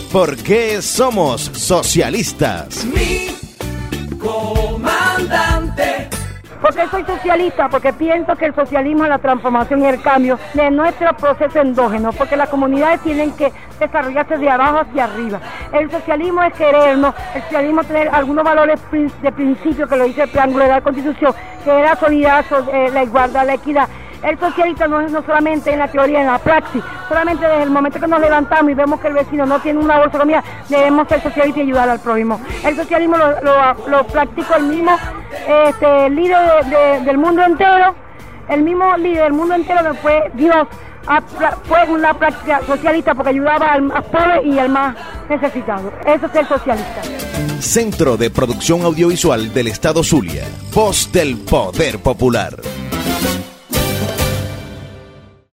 ¿Por qué somos socialistas? Mi comandante. Porque soy socialista, porque pienso que el socialismo es la transformación y el cambio de nuestro proceso endógeno, porque las comunidades tienen que desarrollarse de abajo hacia arriba. El socialismo es querernos, el socialismo es tener algunos valores de principio que lo dice el preámbulo de la Constitución, que es la solidaridad, la igualdad, la equidad. El socialista no es no solamente en la teoría, en la praxis, solamente desde el momento que nos levantamos y vemos que el vecino no tiene una bolsa de comida, debemos ser socialistas y ayudar al prójimo. El socialismo lo practicó el mismo líder del mundo entero, el mismo líder del mundo entero que fue Dios, fue una práctica socialista porque ayudaba al más pobre y al más necesitado. Eso es el socialista. Centro de Producción Audiovisual del Estado Zulia. Voz del Poder Popular.